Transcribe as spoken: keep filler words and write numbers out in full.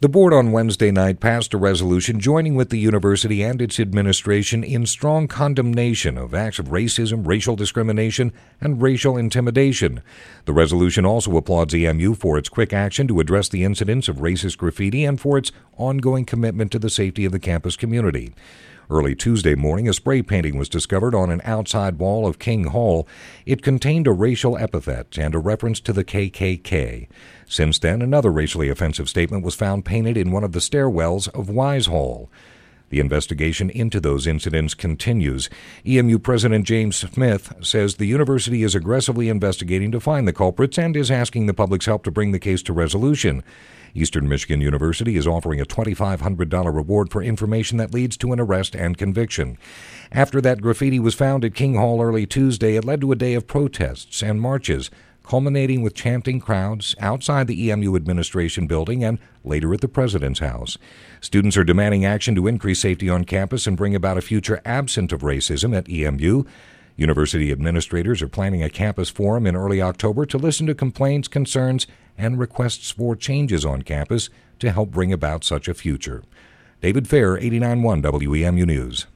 The board on Wednesday night passed a resolution joining with the university and its administration in strong condemnation of acts of racism, racial discrimination, and racial intimidation. The resolution also applauds E M U for its quick action to address the incidents of racist graffiti and for its ongoing commitment to the safety of the campus community. Early Tuesday morning, a spray painting was discovered on an outside wall of King Hall. It contained a racial epithet and a reference to the K K K. Since then, another racially offensive statement was found painted in one of the stairwells of Wise Hall. The investigation into those incidents continues. E M U President James Smith says the university is aggressively investigating to find the culprits and is asking the public's help to bring the case to resolution. Eastern Michigan University is offering a two thousand five hundred dollars reward for information that leads to an arrest and conviction. After that graffiti was found at King Hall early Tuesday, it led to a day of protests and marches, culminating with chanting crowds outside the E M U administration building and later at the president's house. Students are demanding action to increase safety on campus and bring about a future absent of racism at E M U. University administrators are planning a campus forum in early October to listen to complaints, concerns, and requests for changes on campus to help bring about such a future. David Fair, eighty-nine point one W E M U News.